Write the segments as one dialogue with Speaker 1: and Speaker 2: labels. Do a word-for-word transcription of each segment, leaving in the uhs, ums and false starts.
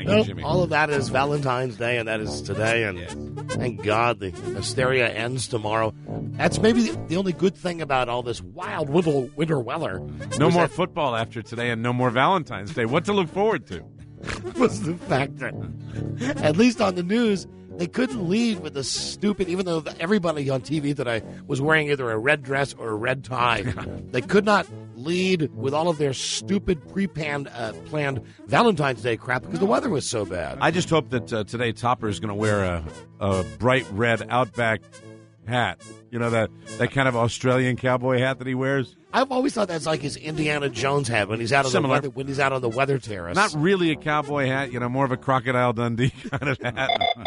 Speaker 1: Thank
Speaker 2: Nope,
Speaker 1: you, Jimmy.
Speaker 2: all of that is Valentine's Day, and that is today, and
Speaker 1: Yes.
Speaker 2: thank God the hysteria ends tomorrow. That's maybe the, the only good thing about all this wild winter, winter weather.
Speaker 1: No
Speaker 2: was
Speaker 1: more
Speaker 2: that-
Speaker 1: football after today and no more Valentine's Day. What to look forward to?
Speaker 2: was the fact that, at least on the news, they couldn't lead with the stupid, even though everybody on T V today was wearing either a red dress or a red tie, they could not lead with all of their stupid pre-planned uh, planned Valentine's Day crap because the weather was so bad.
Speaker 1: I just hope that uh, today Topper is going to wear a, a bright red Outback hat. You know, that, that kind of Australian cowboy hat that he wears?
Speaker 2: I've always thought that's like his Indiana Jones hat when he's out on the
Speaker 1: Similar.
Speaker 2: weather, when he's out on the weather terrace.
Speaker 1: Not really a cowboy hat, you know, more of a Crocodile Dundee kind of hat.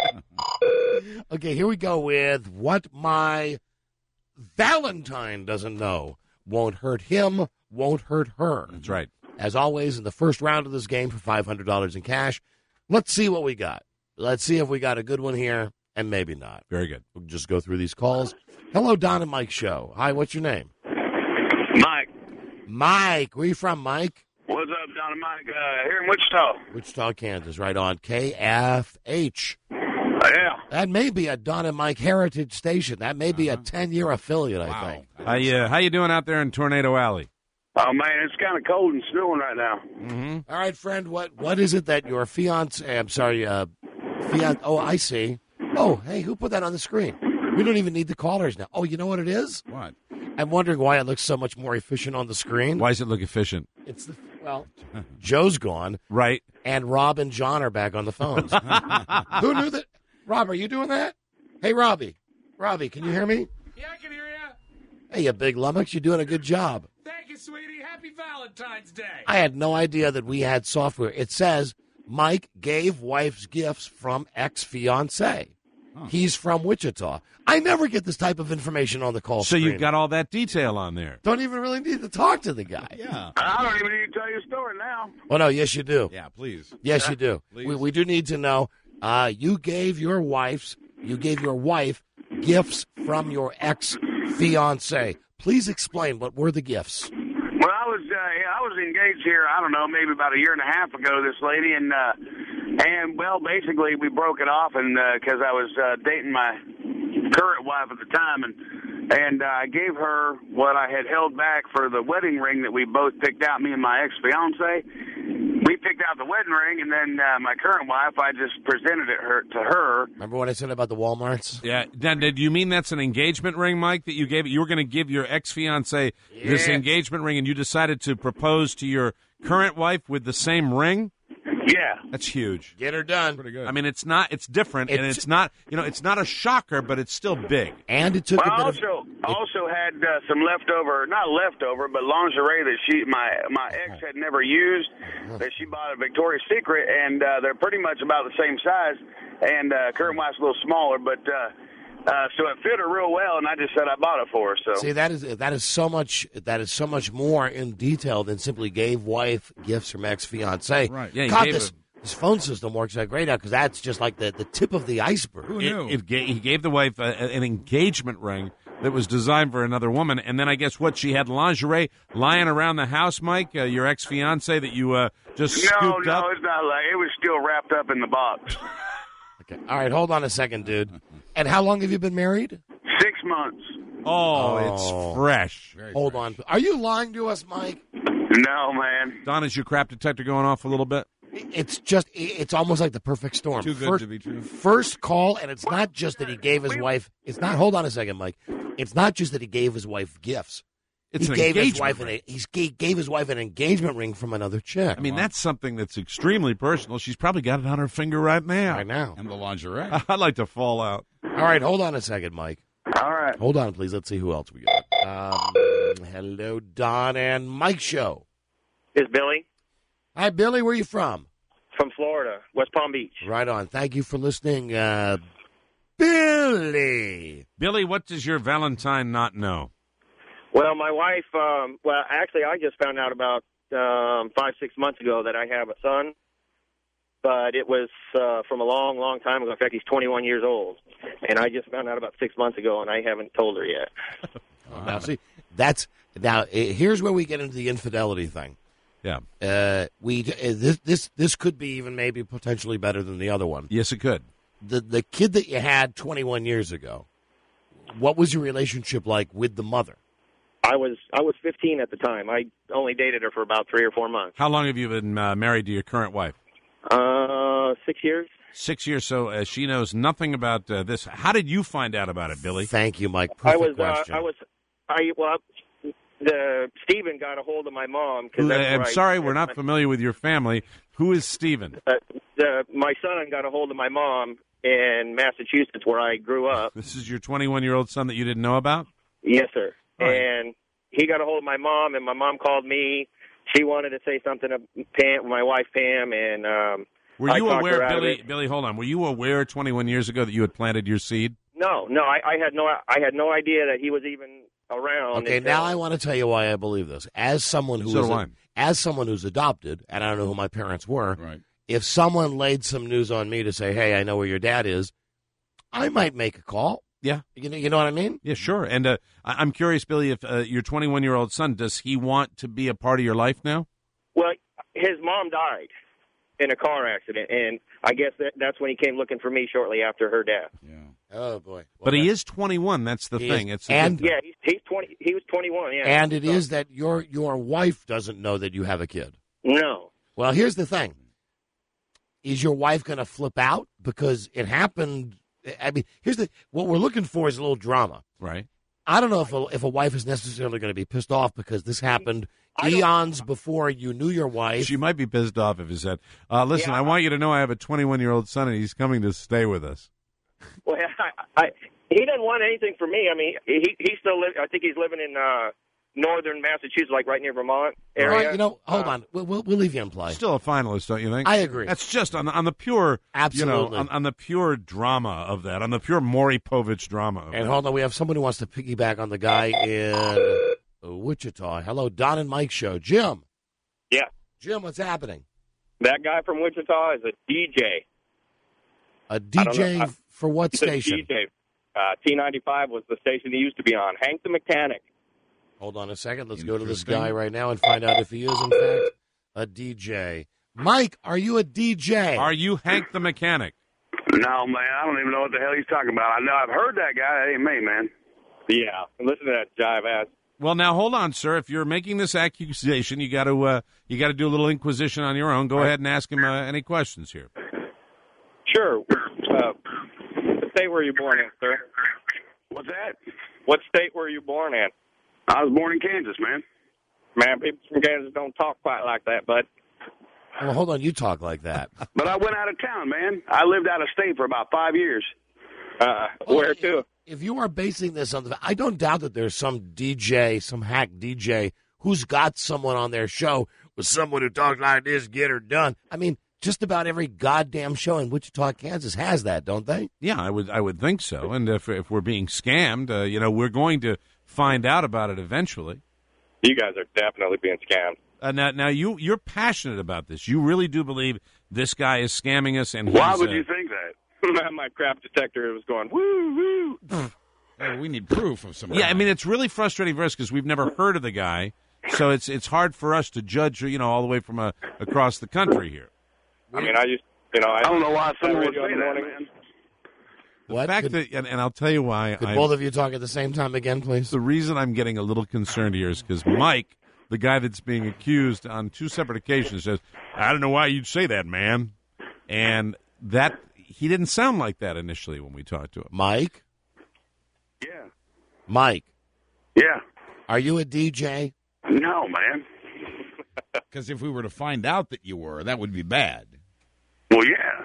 Speaker 2: Okay, here we go with what my Valentine doesn't know. Won't hurt him, won't hurt her.
Speaker 1: That's right.
Speaker 2: As always, in the first round of this game for five hundred dollars in cash, let's see what we got. Let's see if we got a good one here, and maybe not.
Speaker 1: Very good.
Speaker 2: We'll just go through these calls. Hello, Don and Mike Show. Hi, what's your name?
Speaker 3: Mike.
Speaker 2: Mike. Where you from, Mike?
Speaker 3: What's up, Don and Mike? Uh, here in Wichita.
Speaker 2: Wichita, Kansas, right on K F H.
Speaker 3: Uh, yeah.
Speaker 2: That may be a Don and Mike heritage station. That may be a ten-year affiliate, I think.
Speaker 1: How you, uh, how you doing out there in Tornado Alley?
Speaker 3: Oh, man, it's kind of cold and snowing right now.
Speaker 1: Mm-hmm.
Speaker 2: All right, friend, what what is it that your fiance, I'm sorry, uh, fiance, oh, I see. Oh, hey, who put that on the screen? We don't even need the callers now. Oh, you know what it is?
Speaker 1: What?
Speaker 2: I'm wondering why it looks so much more efficient on the screen.
Speaker 1: Why does it look efficient?
Speaker 2: It's the, well, Joe's gone,
Speaker 1: Right.
Speaker 2: and Rob and John are back on the phones. Who knew that? Rob, are you doing that? Hey, Robbie. Robbie, can you hear me?
Speaker 4: Yeah, I can hear you.
Speaker 2: Hey, you big lummox, you're doing a good job.
Speaker 4: Thank you, sweetie. Happy Valentine's Day.
Speaker 2: I had no idea that we had software. It says Mike gave wife's gifts from ex-fiance. Huh. He's from Wichita. I never get this type of information on the call
Speaker 1: So
Speaker 2: screen.
Speaker 1: you've got all that detail on there.
Speaker 2: Don't even really need to talk to the guy.
Speaker 5: Yeah.
Speaker 3: I don't even need to tell you a story now.
Speaker 2: Oh, no, yes, you do.
Speaker 5: Yeah, please.
Speaker 2: Yes, you do.
Speaker 5: Please.
Speaker 2: We, we do need to know. Uh, you gave your wife's, you gave your wife gifts from your ex-fiance. Please explain, what were the gifts?
Speaker 3: Well, I was uh, yeah, I was engaged here, I don't know, maybe about a year and a half ago, this lady, and, uh, and well, basically we broke it off and because I was uh, dating my current wife at the time, and and uh, I gave her what I had held back for the wedding ring that we both picked out, me and my ex-fiance. We picked out the wedding ring, and then uh, my current wife, I just presented it her to her.
Speaker 2: Remember what I said about the Walmarts?
Speaker 1: Yeah. Now, did you mean that's an engagement ring, Mike, that you gave? You were going to give your ex-fiance this
Speaker 2: Yeah.
Speaker 1: engagement ring, and you decided to propose to your current wife with the same ring?
Speaker 3: Yeah.
Speaker 1: That's huge.
Speaker 2: Get her done.
Speaker 5: Pretty good.
Speaker 1: I mean, it's not. It's different, and
Speaker 2: It's-
Speaker 1: it's not. You know, it's not a shocker, but it's still big.
Speaker 2: And it took
Speaker 3: Well,
Speaker 2: a
Speaker 3: I
Speaker 2: bit of...
Speaker 3: also also had uh, some leftover, not leftover, but lingerie that she my my ex had never used. That she bought at Victoria's Secret, and uh, they're pretty much about the same size. And uh, current wife's a little smaller, but uh, uh, so it fit her real well. And I just said I bought it for her. So
Speaker 2: See, that is that is so much that is so much more in detail than simply gave wife gifts from ex-fiance.
Speaker 5: Right.
Speaker 1: Yeah, he
Speaker 2: God,
Speaker 1: gave
Speaker 2: this,
Speaker 1: a-
Speaker 2: this phone system works out great out because that's just like the, the tip of the iceberg.
Speaker 5: Who
Speaker 1: It,
Speaker 5: knew?
Speaker 1: it ga- he gave the wife a, an engagement ring that was designed for another woman, and then I guess what she had lingerie lying around the house, Mike, uh, your ex fiance that you uh, just
Speaker 3: no,
Speaker 1: scooped
Speaker 3: no,
Speaker 1: up.
Speaker 3: it's not like it was still wrapped up in the box.
Speaker 2: Okay. All right, hold on a second, dude. And how long have you been married?
Speaker 3: Six months.
Speaker 1: Oh,
Speaker 2: Oh.
Speaker 1: it's fresh.
Speaker 5: Very
Speaker 2: Hold
Speaker 5: fresh.
Speaker 2: on. Are you lying to us, Mike?
Speaker 3: No, man.
Speaker 1: Don, is your crap detector going off a little bit?
Speaker 2: It's just, it's almost like the perfect storm.
Speaker 5: Too good
Speaker 2: first,
Speaker 5: to be true.
Speaker 2: First call, and it's not just that he gave his wife, it's not, hold on a second, Mike. It's not just that he gave his wife gifts.
Speaker 1: It's
Speaker 2: he
Speaker 1: an
Speaker 2: gave his
Speaker 1: engagement
Speaker 2: wife
Speaker 1: ring.
Speaker 2: an, he gave, gave his wife an engagement ring from another chick.
Speaker 1: I mean, that's something that's extremely personal. She's probably got it on her finger right now.
Speaker 2: right now.
Speaker 5: And the lingerie.
Speaker 1: I'd like to fall out.
Speaker 2: All right, hold on a second, Mike.
Speaker 3: All right.
Speaker 2: Hold on, please. Let's see who else we got. Um, hello, Don and Mike Show.
Speaker 6: Is Billy
Speaker 2: Hi, Billy. Where you from?
Speaker 6: from Florida, West Palm Beach.
Speaker 2: Right on. Thank you for listening, uh, Billy.
Speaker 1: Billy, what does your Valentine not know?
Speaker 6: Well, my wife, um, well, actually, I just found out about um, five, six months ago that I have a son, but it was uh, from a long, long time ago. In fact, he's twenty-one years old, and I just found out about six months ago, and I haven't told her yet.
Speaker 2: Now, see, that's now. eh, Here's where we get into the infidelity thing.
Speaker 1: Yeah.
Speaker 2: Uh, we uh, this this this could be even maybe potentially better than the other one.
Speaker 1: Yes, it could.
Speaker 2: The the kid that you had twenty-one years ago, what was your relationship like with the mother?
Speaker 6: I was I was fifteen at the time. I only dated her for about three or four months.
Speaker 1: How long have you been uh, married to your current wife?
Speaker 6: Uh, six years.
Speaker 1: Six years. So uh, she knows nothing about uh, this. How did you find out about it, Billy?
Speaker 2: Thank you, Mike.
Speaker 6: I
Speaker 2: Perfect
Speaker 6: was
Speaker 2: question.
Speaker 6: Uh, I was I well. The Stephen got a hold of my mom. Cause
Speaker 1: Who-
Speaker 6: that's
Speaker 1: I'm
Speaker 6: where I-
Speaker 1: sorry, we're not familiar with your family. Who is Stephen?
Speaker 6: Uh, the, my son got a hold of my mom in Massachusetts, where I grew up.
Speaker 1: This is your twenty-one-year-old son that you didn't know about?
Speaker 6: Yes, sir.
Speaker 1: All right.
Speaker 6: And he got a hold of my mom, and my mom called me. She wanted to say something to Pam, my wife Pam, and um,
Speaker 1: Were
Speaker 6: I
Speaker 1: you
Speaker 6: talked her
Speaker 1: aware,
Speaker 6: out of
Speaker 1: Billy?
Speaker 6: it.
Speaker 1: Billy, hold on. Were you aware twenty-one years ago that you had planted your seed?
Speaker 6: No, no, I, I had no, I had no idea that he was even around.
Speaker 2: Okay,
Speaker 6: until-
Speaker 2: now I want to tell you why I believe this. As someone who
Speaker 1: So
Speaker 2: is
Speaker 1: do
Speaker 2: a-
Speaker 1: I.
Speaker 2: as someone who's adopted, and I don't know who my parents were.
Speaker 5: Right.
Speaker 2: If someone laid some news on me to say, "Hey, I know where your dad is," I might make a call.
Speaker 1: Yeah.
Speaker 2: You know, you know what I mean?
Speaker 1: Yeah, sure. And uh, I- I'm curious, Billy, if uh, your twenty-one-year-old son, does he want to be a part of your life now?
Speaker 6: Well, his mom died in a car accident, and I guess that, that's when he came looking for me shortly after her death.
Speaker 5: Yeah.
Speaker 2: Oh boy!
Speaker 1: But he is twenty-one. That's the
Speaker 2: He
Speaker 1: thing.
Speaker 2: is.
Speaker 1: It's a
Speaker 2: And-
Speaker 1: good thing.
Speaker 6: Yeah, he's, he's twenty. He was twenty-one. Yeah,
Speaker 2: And it
Speaker 6: So-
Speaker 2: is that your your wife doesn't know that you have a kid.
Speaker 6: no.
Speaker 2: Well, here's the thing: is your wife going to flip out because it happened? I mean, here's the what we're looking for is a little drama.
Speaker 1: Right.
Speaker 2: I don't know if a, if a wife is necessarily going to be pissed off because this happened
Speaker 6: I don't-
Speaker 2: eons before you knew your wife.
Speaker 1: She might be pissed off if he said, uh, listen,
Speaker 6: Yeah.
Speaker 1: I want you to know I have a twenty-one-year-old son, and he's coming to stay with us.
Speaker 6: Well, I, I, he didn't want anything from me. I mean, he he still live. I think he's living in uh, northern Massachusetts, like right near Vermont
Speaker 2: All
Speaker 6: area.
Speaker 2: right, you know, hold
Speaker 6: Uh,
Speaker 2: on. We'll, we'll, we'll leave you in play.
Speaker 1: Still a finalist, don't you think?
Speaker 2: I agree.
Speaker 1: That's just on the, on the pure,
Speaker 2: Absolutely.
Speaker 1: you know, on, on the pure drama of that, on the pure Maury Povich drama. Of
Speaker 2: And
Speaker 1: it.
Speaker 2: hold on, we have someone who wants to piggyback on the guy in Wichita. Hello, Don and Mike show. Jim.
Speaker 6: Yeah.
Speaker 2: Jim, what's happening?
Speaker 6: That guy from Wichita is a D J.
Speaker 2: A
Speaker 6: don't know.
Speaker 2: D J
Speaker 6: I-
Speaker 2: for what
Speaker 6: He's a
Speaker 2: station?
Speaker 6: D J. Uh, T ninety-five was the station he used to be on. Hank the Mechanic.
Speaker 2: Hold on a second. Let's go to this
Speaker 5: Interesting.
Speaker 2: guy right now and find out if he is, in fact, a D J. Mike, are you a D J?
Speaker 1: Are you Hank the Mechanic?
Speaker 3: No, man, I don't even know what the hell he's talking about. I know I've heard that guy. That ain't me, man.
Speaker 6: Yeah. Listen to that jive ass.
Speaker 1: Well, now hold on, sir. If you're making this accusation, you got to uh, you got to do a little inquisition on your own. Go ahead and ask him uh, any questions here.
Speaker 6: Sure. Uh, what state were you born in, sir?
Speaker 3: What's that?
Speaker 6: What state were you born in?
Speaker 3: I was born in Kansas, man.
Speaker 6: Man, people from Kansas don't talk quite like that, but
Speaker 2: Well, hold on. You talk like that.
Speaker 3: But I went out of town, man. I lived out of state for about five years.
Speaker 6: uh, where to?
Speaker 2: If you are basing this on the, I don't doubt that there's some D J, some hack D J who's got someone on their show with someone who talks like this, get her done. I mean, just about every goddamn show in Wichita, Kansas has that, don't they?
Speaker 1: Yeah, I would I would think so. And if if we're being scammed, uh, you know, we're going to find out about it eventually.
Speaker 6: You guys are definitely being scammed.
Speaker 1: Uh, now, now you you're passionate about this. You really do believe this guy is scamming us, and he's,
Speaker 3: Why would
Speaker 1: uh,
Speaker 3: you think that?
Speaker 6: My crap detector was going woo woo.
Speaker 5: Hey, we need proof of some.
Speaker 1: Yeah, I mean, it's really frustrating for us because we've never heard of the guy, so it's it's hard for us to judge, you know, all the way from uh, across the country here.
Speaker 6: I mean, I just you know I,
Speaker 3: I don't know why someone would
Speaker 6: radio
Speaker 3: say
Speaker 6: in the
Speaker 3: that,
Speaker 6: morning.
Speaker 3: man.
Speaker 1: The
Speaker 2: What?
Speaker 1: fact
Speaker 2: Could-
Speaker 1: that, and, and I'll tell you why.
Speaker 2: Could
Speaker 1: I'm,
Speaker 2: both of you talk at the same time again, please?
Speaker 1: the reason I'm getting a little concerned here is because Mike, the guy that's being accused on two separate occasions, says, "I don't know why you'd say that, man," and that he didn't sound like that initially when we talked to him.
Speaker 2: Mike?
Speaker 3: Yeah.
Speaker 2: Mike,
Speaker 3: Yeah.
Speaker 2: are you a D J?
Speaker 3: No, man.
Speaker 5: Because if we were to find out that you were, that would be bad.
Speaker 3: Well,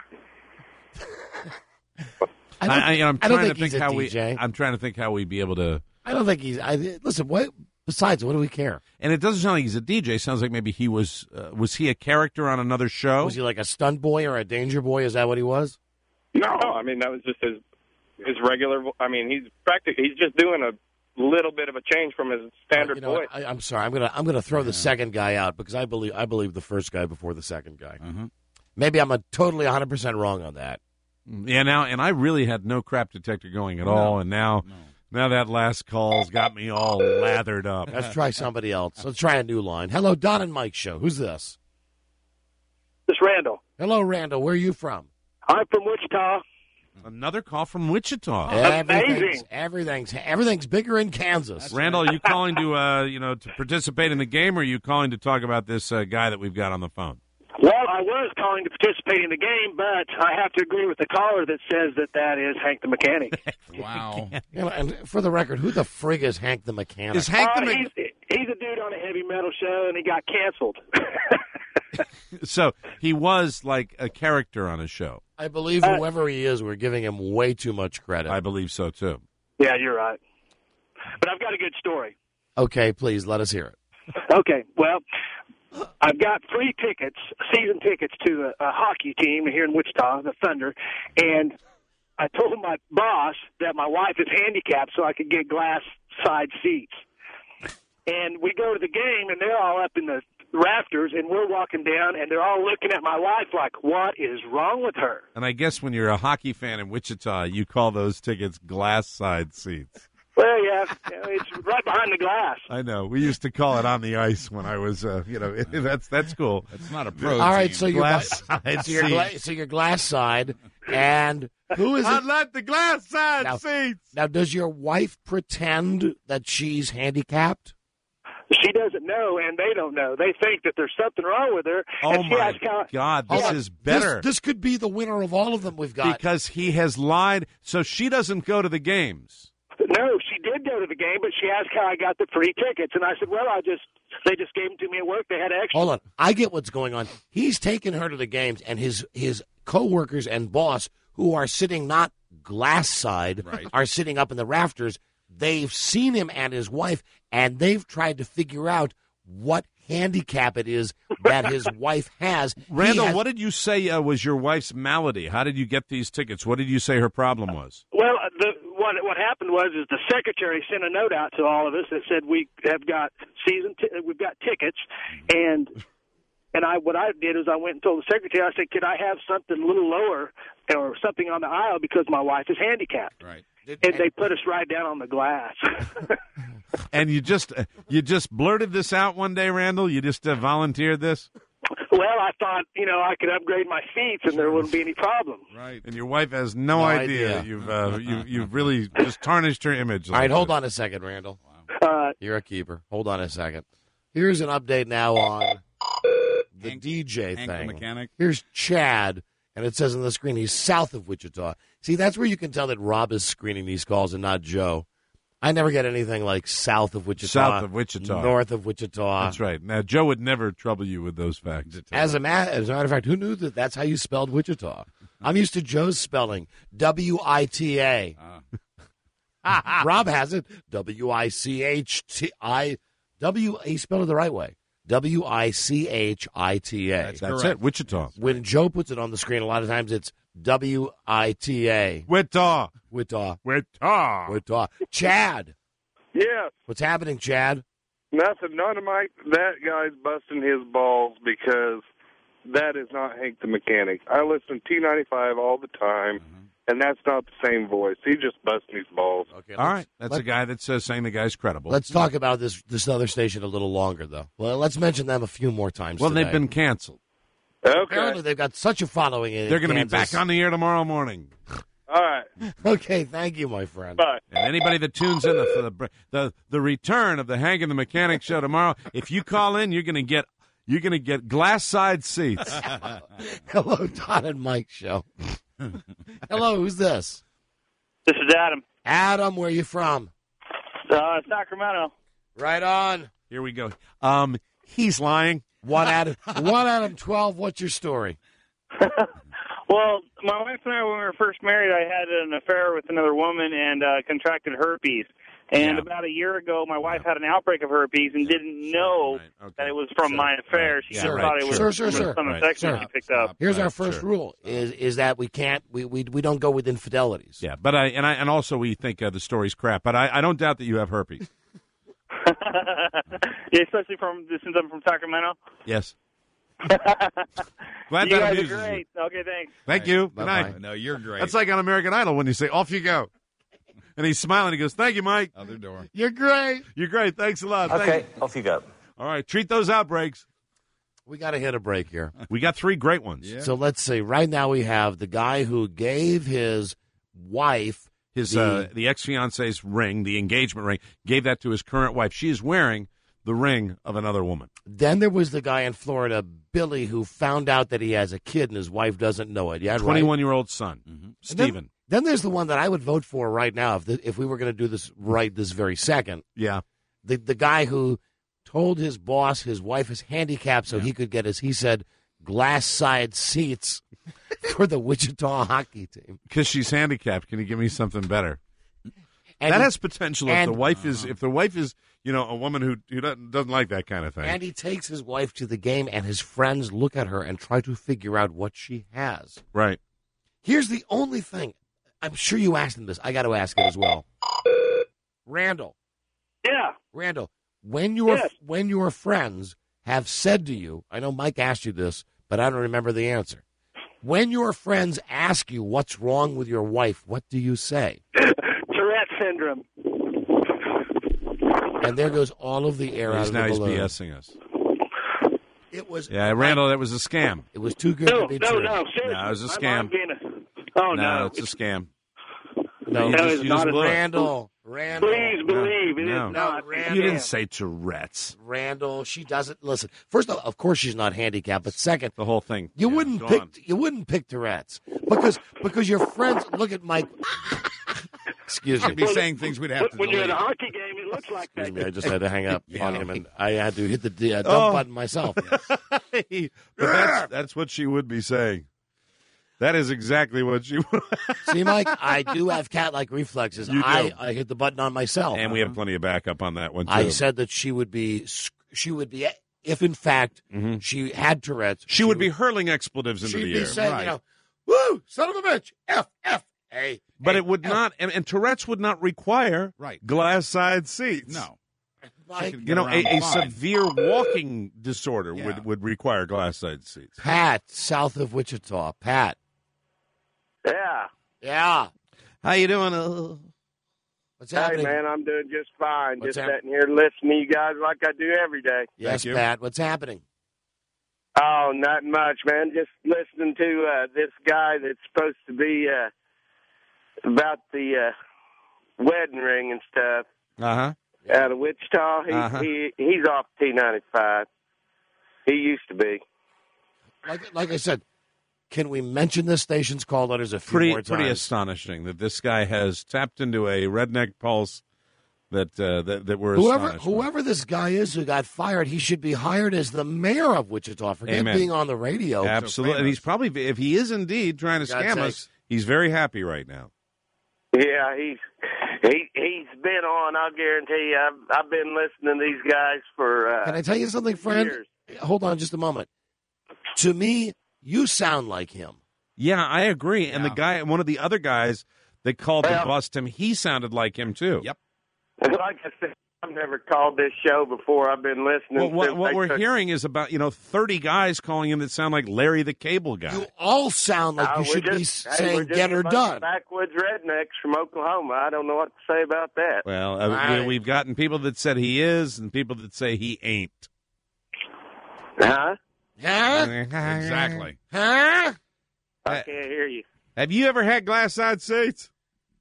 Speaker 3: yeah.
Speaker 2: I don't,
Speaker 1: I, I, am
Speaker 2: I don't
Speaker 1: trying
Speaker 2: think
Speaker 1: to think
Speaker 2: he's a
Speaker 1: how
Speaker 2: D J.
Speaker 1: we. I'm trying to think how we'd be able to.
Speaker 2: I don't think he's. I, listen, what? Besides, what do we care?
Speaker 1: And it doesn't sound like he's a D J. It sounds like maybe he was. Uh, was he a character on another show?
Speaker 2: Was he like a stunt boy or a danger boy? Is that what he was?
Speaker 3: No.
Speaker 6: No, I mean that was just his his regular. vo- I mean he's practically he's just doing a little bit of a change from his standard
Speaker 2: You know,
Speaker 6: voice.
Speaker 2: I, I'm sorry. I'm gonna. I'm gonna throw the second guy out because I believe. I believe the first guy before the second guy.
Speaker 5: Uh-huh.
Speaker 2: Maybe I'm a totally one hundred percent wrong on that.
Speaker 1: Yeah. Now, and I really had no crap detector going at all, and now.
Speaker 5: No.
Speaker 1: Now that last call's got me all lathered up.
Speaker 2: Let's try somebody else. Let's try a new line. Hello, Don and Mike show. Who's this?
Speaker 7: This is Randall.
Speaker 2: Hello, Randall. Where are you from?
Speaker 7: I'm from Wichita.
Speaker 1: Another call from Wichita.
Speaker 2: Everything's,
Speaker 7: Amazing.
Speaker 2: everything's everything's bigger in Kansas.
Speaker 1: Randall, are you calling to uh, you know, to participate in the game, or are you calling to talk about this uh, guy that we've got on the phone?
Speaker 7: Well, I was calling to participate in the game, but I have to agree with the caller that says that that is Hank the Mechanic.
Speaker 5: Wow.
Speaker 2: You know, and for the record, who the frig is Hank the Mechanic?
Speaker 1: Is Hank
Speaker 7: Uh,
Speaker 1: the
Speaker 7: he's, he's a dude on a heavy metal show, and he got canceled.
Speaker 1: So he was like a character on a show.
Speaker 2: I believe whoever he is, we're giving him way too much credit.
Speaker 1: I believe so too.
Speaker 7: Yeah, you're right. But I've got a good story.
Speaker 2: Okay, please let us hear it.
Speaker 7: Okay, well, I've got free tickets, season tickets to a, a hockey team here in Wichita, the Thunder, and I told my boss that my wife is handicapped so I could get glass side seats. And we go to the game, and they're all up in the rafters, and we're walking down, and they're all looking at my wife like, what is wrong with her?
Speaker 1: And I guess when you're a hockey fan in Wichita, you call those tickets glass side seats.
Speaker 7: Well, yeah, you know, it's right behind the glass.
Speaker 1: I know. We used to call it on the ice when I was, uh, you know, that's that's cool.
Speaker 5: It's not a pro
Speaker 2: All right,
Speaker 5: team.
Speaker 2: so you're
Speaker 1: Glass
Speaker 2: gla-
Speaker 1: side
Speaker 2: so you're, gla-
Speaker 1: seats.
Speaker 2: so you're glass side, and who is
Speaker 1: I
Speaker 2: it?
Speaker 1: like the glass side
Speaker 2: Now-
Speaker 1: seats.
Speaker 2: Now, does your wife pretend that she's handicapped?
Speaker 7: She doesn't know, and they don't know. They think that there's something wrong with her.
Speaker 1: Oh
Speaker 7: and she
Speaker 1: my
Speaker 7: asks how,
Speaker 1: God, this
Speaker 2: Hold on.
Speaker 1: is better
Speaker 2: This, this could be the winner of all of them we've got.
Speaker 1: because he has lied. So she doesn't go to the games.
Speaker 7: No, she did go to the game, but she asked how I got the free tickets, and I said, "Well, I just they just gave them to me at work. They had extra."
Speaker 2: Hold on, I get what's going on. He's taken her to the games, and his his coworkers and boss, who are sitting not glass side,
Speaker 5: Right.
Speaker 2: are sitting up in the rafters. They've seen him and his wife, and they've tried to figure out what handicap it is that his wife has. He
Speaker 1: Randall,
Speaker 2: has-
Speaker 1: what did you say uh, was your wife's malady? How did you get these tickets? What did you say her problem was?
Speaker 7: Well, the, what what happened was is the secretary sent a note out to all of us that said we have got season t- we've got tickets, and and I what I did is I went and told the secretary, I said, could I have something a little lower or something on the aisle because my wife is handicapped,
Speaker 5: Right.
Speaker 7: and they put us right down on the glass.
Speaker 1: And you just uh, you just blurted this out one day, Randall? You just uh, volunteered this?
Speaker 7: Well, I thought, you know, I could upgrade my seats and there wouldn't be any problem.
Speaker 5: Right.
Speaker 1: And your wife has no,
Speaker 2: No
Speaker 1: idea.
Speaker 2: idea.
Speaker 1: You've uh, you, you've really just tarnished her image.
Speaker 2: All right, hold on a second, Randall.
Speaker 7: Uh,
Speaker 2: You're a keeper. Hold on a second. Here's an update now on the
Speaker 5: Hank-
Speaker 2: D J
Speaker 5: Hank the
Speaker 2: thing.
Speaker 5: mechanic.
Speaker 2: Here's Chad, and it says on the screen he's south of Wichita. See, that's where you can tell that Rob is screening these calls and not Joe. I never get anything like south of Wichita.
Speaker 1: South of Wichita.
Speaker 2: North of Wichita.
Speaker 1: That's right. Now, Joe would never trouble you with those facts.
Speaker 2: As a, ma- as a matter of fact, who knew that that's how you spelled Wichita? I'm used to Joe's spelling, W I T A. Rob has it, W I C H T I. W. He spelled it the right way. W I C H I T A.
Speaker 5: That's
Speaker 1: That's
Speaker 5: correct.
Speaker 1: it, Wichita.
Speaker 2: When Joe puts it on the screen, a lot of times it's W I T A.
Speaker 1: Wichita.
Speaker 2: Wichita.
Speaker 1: Wichita.
Speaker 2: Wichita. Chad.
Speaker 3: Yeah,
Speaker 2: What's happening, Chad?
Speaker 3: nothing. None of my that guy's busting his balls because that is not Hank the Mechanic. I listen to T ninety-five all the time, and that's not the same voice. He's just busting his balls.
Speaker 2: Okay.
Speaker 1: All right. That's a guy that's uh, saying the guy's credible.
Speaker 2: Let's talk about this this other station a little longer, though. Well, let's mention them a few more times.
Speaker 1: well,
Speaker 2: today.
Speaker 1: they've been canceled.
Speaker 2: Apparently,
Speaker 3: Okay.
Speaker 2: they've got such a following in
Speaker 1: They're going to be
Speaker 2: Kansas.
Speaker 1: back on the air tomorrow morning.
Speaker 3: All right.
Speaker 2: Okay, thank you, my friend.
Speaker 3: Bye.
Speaker 1: And anybody that tunes in for the the the return of the Hank and the Mechanic show tomorrow, if you call in, you're going to get you're going to get glass side seats.
Speaker 2: Hello, Don and Mike show. Hello, who's this?
Speaker 7: this is Adam.
Speaker 2: Adam, where you from?
Speaker 7: Uh, Sacramento.
Speaker 2: Right on.
Speaker 1: Here we go. Um, he's lying.
Speaker 2: One Adam. One Adam. Twelve. What's your story?
Speaker 8: Well, my wife and I, when we were first married, I had an affair with another woman and uh, contracted herpes. And
Speaker 1: Yeah.
Speaker 8: about a year ago, my wife had an outbreak of herpes and didn't know
Speaker 1: Right, okay.
Speaker 8: that it was from
Speaker 1: Sure.
Speaker 8: my affair.
Speaker 1: Right.
Speaker 8: She
Speaker 1: Yeah,
Speaker 8: just
Speaker 1: right.
Speaker 8: thought it was
Speaker 2: Sure, sure,
Speaker 8: from
Speaker 2: sure.
Speaker 8: some
Speaker 1: Right.
Speaker 8: infection
Speaker 2: Sure.
Speaker 8: she picked up.
Speaker 2: Here's
Speaker 1: Right,
Speaker 2: our first
Speaker 1: sure.
Speaker 2: rule: is is that we can't we we, we don't go with infidelities.
Speaker 1: Yeah, but I and I and also we think uh, the story's crap. But I, I don't doubt that you have herpes.
Speaker 8: Yeah, especially from since I'm from Sacramento.
Speaker 1: Yes. Glad
Speaker 8: You
Speaker 1: that
Speaker 8: guys are
Speaker 1: amuses you.
Speaker 8: great. Okay, thank.
Speaker 1: Thank you. Good
Speaker 2: Bye-bye.
Speaker 1: night.
Speaker 5: No, you're great.
Speaker 1: That's like on American Idol when you say, "Off you go." And he's smiling. He goes, thank you, Mike.
Speaker 5: Other door.
Speaker 2: You're great.
Speaker 1: You're great. Thanks a lot. Thank
Speaker 9: Okay,
Speaker 1: you.
Speaker 9: off you go.
Speaker 1: All right. Treat those outbreaks.
Speaker 2: We got to hit a break here.
Speaker 1: We got three great ones.
Speaker 5: Yeah.
Speaker 2: So let's see. Right now we have the guy who gave his wife
Speaker 1: His
Speaker 2: the,
Speaker 1: uh, the ex-fiance's ring, the engagement ring, gave that to his current wife. She is wearing the ring of another woman.
Speaker 2: Then there was the guy in Florida, Billy, who found out that he has a kid and his wife doesn't know it. Yeah, right?
Speaker 1: twenty-one-year-old son,
Speaker 2: And
Speaker 1: Stephen.
Speaker 2: Then, then there's the one that I would vote for right now if the, if we were going to do this right this very second.
Speaker 1: Yeah.
Speaker 2: The the guy who told his boss his wife is handicapped so he could get, as he said, glass side seats for the Wichita hockey team.
Speaker 1: Because she's handicapped. Can you give me something better?
Speaker 2: And
Speaker 1: that
Speaker 2: he-
Speaker 1: has potential if
Speaker 2: and-
Speaker 1: the wife is if the wife is you know a woman who who doesn't, doesn't like that kind of thing.
Speaker 2: And he takes his wife to the game, and his friends look at her and try to figure out what she has.
Speaker 1: Right.
Speaker 2: Here's the only thing. I'm sure you asked him this. I got to ask it as well. Randall,
Speaker 7: Yeah.
Speaker 2: Randall, when your
Speaker 7: Yes.
Speaker 2: when your friends have said to you, I know Mike asked you this, but I don't remember the answer. When your friends ask you what's wrong with your wife, what do you say?
Speaker 7: Tourette syndrome.
Speaker 2: And there goes all of the air out
Speaker 1: He's
Speaker 2: of
Speaker 1: now
Speaker 2: the
Speaker 1: he's
Speaker 2: balloon.
Speaker 1: BSing us.
Speaker 2: It was
Speaker 1: Yeah, Randall, that was a scam.
Speaker 2: It was too good
Speaker 7: No,
Speaker 2: to be
Speaker 7: no,
Speaker 2: true.
Speaker 7: no. Seriously.
Speaker 1: No, it was a
Speaker 7: I'm-
Speaker 1: scam.
Speaker 7: I'm being a- oh, no.
Speaker 1: No, it's a scam.
Speaker 2: No,
Speaker 1: You
Speaker 7: No,
Speaker 1: just-
Speaker 7: it's
Speaker 1: you
Speaker 7: not
Speaker 1: just
Speaker 7: a
Speaker 1: blew it.
Speaker 2: Randall, Randall,
Speaker 7: Please believe it
Speaker 1: No.
Speaker 7: is not.
Speaker 2: Randall.
Speaker 1: You didn't say Tourette's.
Speaker 2: Randall. She doesn't listen. First of all, of course, she's not handicapped. But second,
Speaker 1: The whole thing.
Speaker 2: you
Speaker 1: Yeah,
Speaker 2: wouldn't
Speaker 1: gone.
Speaker 2: pick you wouldn't pick Tourette's because because your friends look at Mike. Excuse
Speaker 5: You'd be
Speaker 2: me.
Speaker 5: saying things we'd have to
Speaker 7: When you're at a
Speaker 5: delete.
Speaker 7: hockey game, it looks like
Speaker 2: Excuse
Speaker 7: that.
Speaker 2: me. I just had to hang up
Speaker 5: Yeah.
Speaker 2: on him, and I had to hit the uh, dump
Speaker 1: Oh.
Speaker 2: button myself.
Speaker 1: But that's, that's what she would be saying. That is exactly what she would.
Speaker 2: See, Mike, I do have cat-like reflexes.
Speaker 1: You do.
Speaker 2: I, I hit the button on myself.
Speaker 1: And we have plenty of backup on that one, too.
Speaker 2: I said that she would be she would be if in fact
Speaker 1: Mhm.
Speaker 2: she had Tourette's.
Speaker 1: She would be hurling expletives into
Speaker 2: She'd
Speaker 1: the
Speaker 2: be
Speaker 1: air.
Speaker 2: saying,
Speaker 5: Right.
Speaker 2: you know, "Woo, son of a bitch, F F A."
Speaker 1: But
Speaker 2: A,
Speaker 1: it would
Speaker 2: F."
Speaker 1: not, and, and Tourette's would not require
Speaker 5: Right.
Speaker 1: glass side seats.
Speaker 5: No.
Speaker 2: Mike,
Speaker 5: could
Speaker 1: You know, a,
Speaker 5: Get around
Speaker 1: a
Speaker 5: fine.
Speaker 1: severe walking disorder
Speaker 5: Yeah.
Speaker 1: would, would require glass side seats.
Speaker 2: Pat, south of Wichita. Pat.
Speaker 3: Yeah.
Speaker 2: Yeah.
Speaker 1: How you doing? Uh,
Speaker 2: What's
Speaker 3: Hey,
Speaker 2: happening?
Speaker 3: man, I'm doing just fine.
Speaker 2: What's
Speaker 3: just
Speaker 2: hap-
Speaker 3: sitting here listening to you guys like I do every day.
Speaker 2: Yes,
Speaker 1: Thank you.
Speaker 2: Pat. What's happening?
Speaker 3: Oh, not much, man. Just listening to uh, this guy that's supposed to be uh, about the uh, wedding ring and stuff
Speaker 1: huh.
Speaker 3: out of Wichita. He,
Speaker 1: Uh-huh.
Speaker 3: he he's off T ninety-five. He used to be.
Speaker 2: Like like I said, can we mention this station's call letters a few
Speaker 1: Pretty,
Speaker 2: more
Speaker 1: pretty
Speaker 2: times?
Speaker 1: astonishing that this guy has tapped into a redneck pulse that uh, that, that we're
Speaker 2: Whoever
Speaker 1: astonished by.
Speaker 2: whoever this guy is who got fired, he should be hired as the mayor of Wichita. Forget
Speaker 1: Amen.
Speaker 2: being on the radio.
Speaker 1: Absolutely, and he's probably, if he is indeed trying to
Speaker 2: God's
Speaker 1: scam
Speaker 2: sakes.
Speaker 1: us, he's very happy right now.
Speaker 3: Yeah, he's he he's been on. I'll guarantee you. I've I've been listening to these guys for. Uh,
Speaker 2: Can I tell you something, friend?
Speaker 3: years.
Speaker 2: Hold on just a moment. To me, you sound like him.
Speaker 1: Yeah, I agree. And the
Speaker 5: Yeah.
Speaker 1: guy, one of the other guys that called
Speaker 3: Well-
Speaker 1: to bust him, he sounded like him too.
Speaker 5: Yep.
Speaker 3: Like I said, I've never called this show before. I've been listening.
Speaker 1: Well, what,
Speaker 3: since
Speaker 1: what
Speaker 3: they
Speaker 1: we're
Speaker 3: took-
Speaker 1: hearing is about you know thirty guys calling him that sound like Larry the Cable Guy.
Speaker 2: You all sound like
Speaker 3: Uh,
Speaker 2: you
Speaker 3: we're
Speaker 2: should be
Speaker 3: just- hey,
Speaker 2: saying
Speaker 3: we're just
Speaker 2: "get her
Speaker 3: a bunch of
Speaker 2: done."
Speaker 3: Backwoods rednecks from Oklahoma. I don't know what to say about that.
Speaker 1: Well, uh,
Speaker 2: Right.
Speaker 1: we, we've gotten people that said he is, and people that say he ain't.
Speaker 3: Huh?
Speaker 2: Huh?
Speaker 5: Exactly.
Speaker 2: Huh?
Speaker 3: I
Speaker 1: Uh,
Speaker 3: can't hear you.
Speaker 1: Have you ever had glass side seats?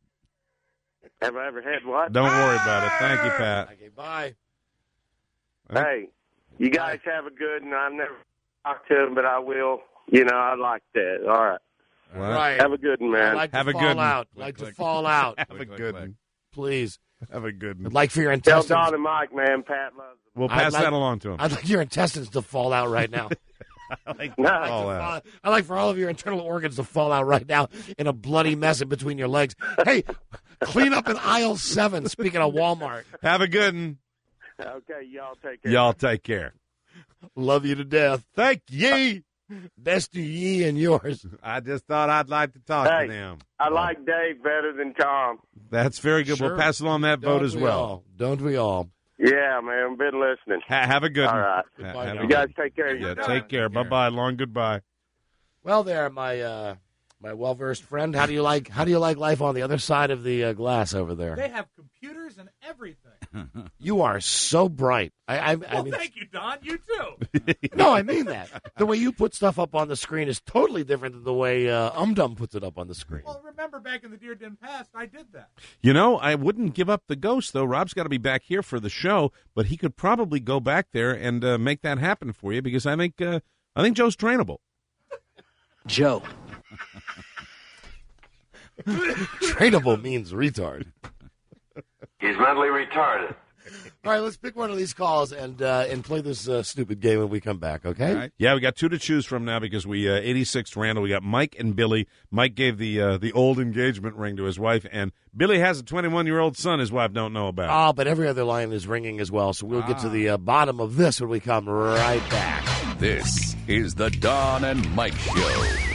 Speaker 3: Have I ever had what?
Speaker 1: Don't worry about it. Thank you, Pat.
Speaker 2: Okay, bye.
Speaker 3: Hey, you guys have a good, and I've never talked to him, but I will. You know, I like that. All right.
Speaker 1: What?
Speaker 2: Right.
Speaker 3: Have a good one,
Speaker 2: I'd
Speaker 3: man.
Speaker 2: like
Speaker 1: Have
Speaker 2: to
Speaker 1: a
Speaker 2: fall
Speaker 1: good one.
Speaker 2: out.
Speaker 5: Click,
Speaker 2: like to
Speaker 5: click.
Speaker 2: fall out,
Speaker 1: Have a
Speaker 5: Click,
Speaker 1: good
Speaker 5: click,
Speaker 1: one.
Speaker 2: please.
Speaker 1: Have a good
Speaker 2: I'd
Speaker 1: one.
Speaker 2: like for your
Speaker 3: Tell
Speaker 2: intestines.
Speaker 3: Don and Mike, man. Pat loves them.
Speaker 1: We'll
Speaker 2: I'd
Speaker 1: pass
Speaker 2: like-
Speaker 1: that along to him.
Speaker 2: I'd like your intestines to fall out right now.
Speaker 1: like
Speaker 3: No.
Speaker 1: all
Speaker 2: I'd
Speaker 1: out.
Speaker 2: like, to fall- I'd like for all of your internal organs to fall out right now in a bloody mess in between your legs. Hey, clean up in aisle seven. Speaking of Walmart,
Speaker 1: Have a good one.
Speaker 3: Okay, y'all take care.
Speaker 1: Y'all take care.
Speaker 2: love you to death.
Speaker 1: Thank ye.
Speaker 2: Best to ye and yours.
Speaker 1: I just thought I'd like to talk
Speaker 3: Hey.
Speaker 1: to them.
Speaker 3: I like Dave better than Tom.
Speaker 1: That's very good.
Speaker 2: Sure.
Speaker 1: We'll pass along that vote
Speaker 2: Don't
Speaker 1: as
Speaker 2: we
Speaker 1: well.
Speaker 2: all? Don't we all?
Speaker 3: Yeah, man. I've been listening.
Speaker 1: Ha- have a good
Speaker 3: All
Speaker 1: one.
Speaker 3: right.
Speaker 1: Ha-
Speaker 2: Goodbye
Speaker 1: have
Speaker 2: now.
Speaker 1: a
Speaker 3: You
Speaker 1: good
Speaker 3: guys
Speaker 1: one.
Speaker 3: take care of
Speaker 1: Yeah,
Speaker 3: yourself.
Speaker 1: take care. Bye bye. Long goodbye.
Speaker 2: Well, there, my uh, my well-versed friend. How do you like how do you like life on the other side of the uh, glass over there?
Speaker 4: They have computers and everything.
Speaker 2: You are so bright. I, I, I
Speaker 4: Well,
Speaker 2: mean,
Speaker 4: thank you, Don. You too.
Speaker 2: no, I mean that. The way you put stuff up on the screen is totally different than the way uh, UmDum puts it up on the screen.
Speaker 4: Well, remember back in the Deer Den past, I did that.
Speaker 1: You know, I wouldn't give up the ghost, though. Rob's got to be back here for the show, but he could probably go back there and uh, make that happen for you because I think uh, I think Joe's trainable.
Speaker 2: Joe. Trainable means retard.
Speaker 9: He's mentally retarded.
Speaker 2: All right, let's pick one of these calls and uh, and play this uh, stupid game when we come back, okay?
Speaker 5: All right.
Speaker 1: Yeah, we got two to choose from now because we uh, eighty-sixth Randall. We got Mike and Billy. Mike gave the uh, the old engagement ring to his wife, and Billy has a twenty-one-year-old son his wife don't know about.
Speaker 2: Oh, but every other line is ringing as well, so we'll get to the uh, bottom of this when we come right back.
Speaker 10: This is the Don and Mike Show.